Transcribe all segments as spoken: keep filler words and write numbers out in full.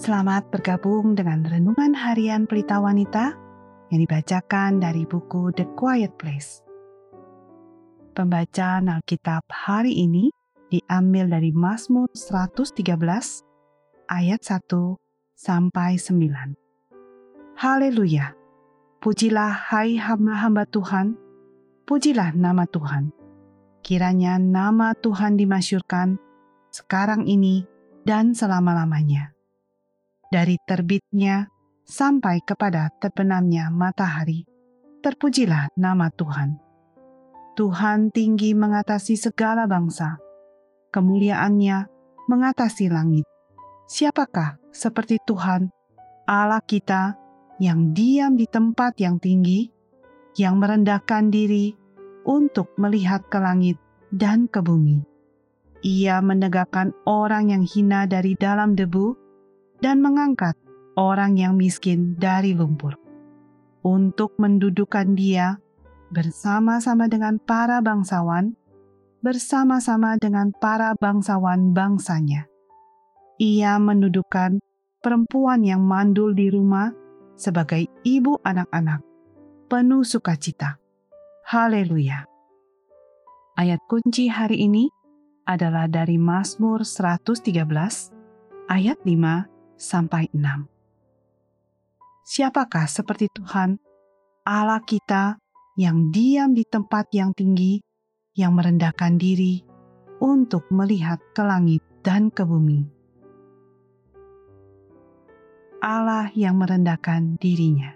Selamat bergabung dengan Renungan Harian Pelita Wanita yang dibacakan dari buku The Quiet Place. Pembacaan Alkitab hari ini diambil dari Mazmur seratus tiga belas ayat satu sampai sembilan. Haleluya! Pujilah hai hamba-hamba Tuhan, pujilah nama Tuhan. Kiranya nama Tuhan dimasyhurkan sekarang ini dan selama-lamanya. Dari terbitnya sampai kepada terbenamnya matahari, terpujilah nama Tuhan. Tuhan tinggi mengatasi segala bangsa, kemuliaannya mengatasi langit. Siapakah seperti Tuhan, Allah kita, yang diam di tempat yang tinggi, yang merendahkan diri untuk melihat ke langit dan ke bumi. Ia menegakkan orang yang hina dari dalam debu, dan mengangkat orang yang miskin dari lumpur, untuk mendudukan dia bersama-sama dengan para bangsawan, bersama-sama dengan para bangsawan bangsanya. Ia mendudukan perempuan yang mandul di rumah sebagai ibu anak-anak, penuh sukacita. Haleluya! Ayat kunci hari ini adalah dari Mazmur seratus tiga belas ayat lima sampai enam. Siapakah seperti Tuhan, Allah kita, yang diam di tempat yang tinggi, yang merendahkan diri untuk melihat ke langit dan ke bumi. Allah yang merendahkan dirinya.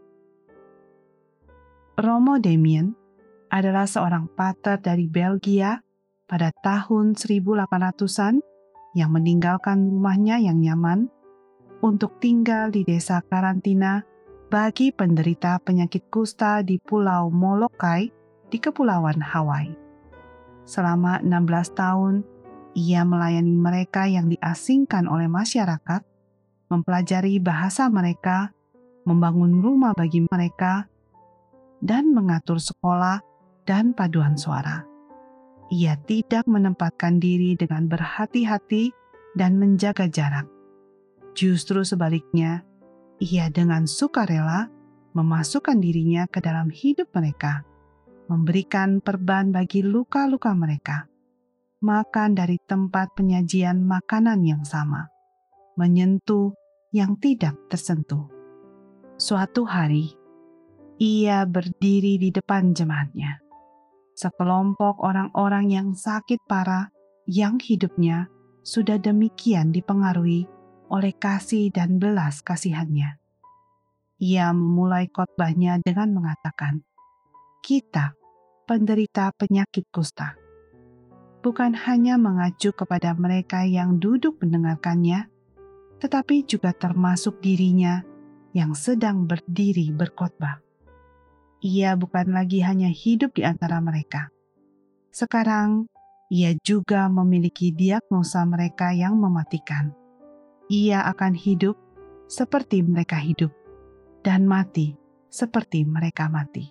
Romo Damien adalah seorang pater dari Belgia pada tahun seribu delapan ratusan yang meninggalkan rumahnya yang nyaman untuk tinggal di desa karantina bagi penderita penyakit kusta di Pulau Molokai di Kepulauan Hawaii. Selama enam belas tahun, ia melayani mereka yang diasingkan oleh masyarakat, mempelajari bahasa mereka, membangun rumah bagi mereka, dan mengatur sekolah dan paduan suara. Ia tidak menempatkan diri dengan berhati-hati dan menjaga jarak. Justru sebaliknya, ia dengan sukarela memasukkan dirinya ke dalam hidup mereka, memberikan perban bagi luka-luka mereka, makan dari tempat penyajian makanan yang sama, menyentuh yang tidak tersentuh. Suatu hari, ia berdiri di depan jemaatnya. Sekelompok orang-orang yang sakit parah, yang hidupnya sudah demikian dipengaruhi oleh kasih dan belas kasihannya. Ia memulai khotbahnya dengan mengatakan, kita penderita penyakit kusta, bukan hanya mengacu kepada mereka yang duduk mendengarkannya, tetapi juga termasuk dirinya yang sedang berdiri berkhotbah. Ia bukan lagi hanya hidup di antara mereka. Sekarang, ia juga memiliki diagnosa mereka yang mematikan. Ia akan hidup seperti mereka hidup, dan mati seperti mereka mati.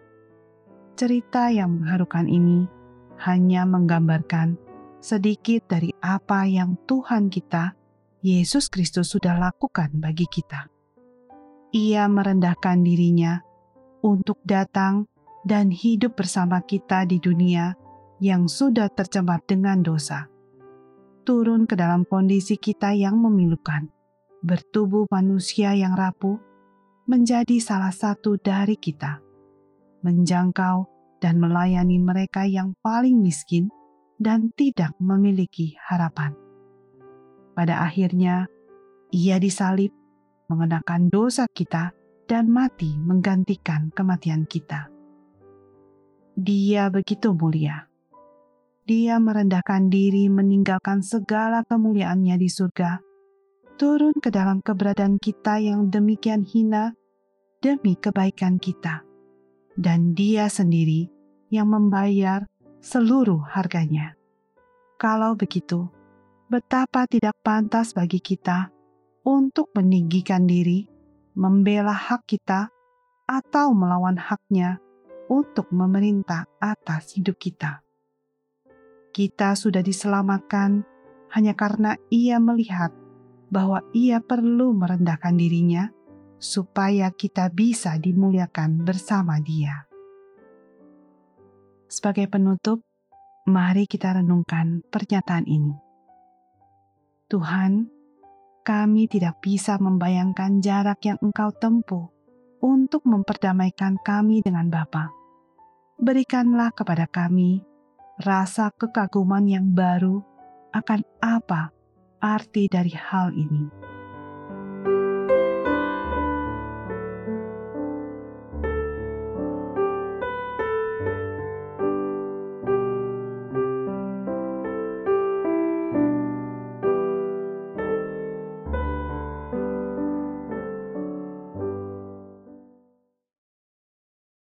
Cerita yang mengharukan ini hanya menggambarkan sedikit dari apa yang Tuhan kita, Yesus Kristus, sudah lakukan bagi kita. Ia merendahkan dirinya untuk datang dan hidup bersama kita di dunia yang sudah tercemar dengan dosa. Turun ke dalam kondisi kita yang memilukan, bertubuh manusia yang rapuh, menjadi salah satu dari kita, menjangkau dan melayani mereka yang paling miskin dan tidak memiliki harapan. Pada akhirnya, ia disalib, mengenakan dosa kita, dan mati menggantikan kematian kita. Dia begitu mulia. Dia merendahkan diri, meninggalkan segala kemuliaannya di surga, turun ke dalam keberadaan kita yang demikian hina demi kebaikan kita. Dan dia sendiri yang membayar seluruh harganya. Kalau begitu, betapa tidak pantas bagi kita untuk meninggikan diri, membela hak kita, atau melawan haknya untuk memerintah atas hidup kita. Kita sudah diselamatkan hanya karena ia melihat bahwa Ia perlu merendahkan dirinya supaya kita bisa dimuliakan bersama Dia. Sebagai penutup, mari kita renungkan pernyataan ini. Tuhan, kami tidak bisa membayangkan jarak yang Engkau tempuh untuk memperdamaikan kami dengan Bapa. Berikanlah kepada kami rasa kekaguman yang baru akan apa arti dari hal ini.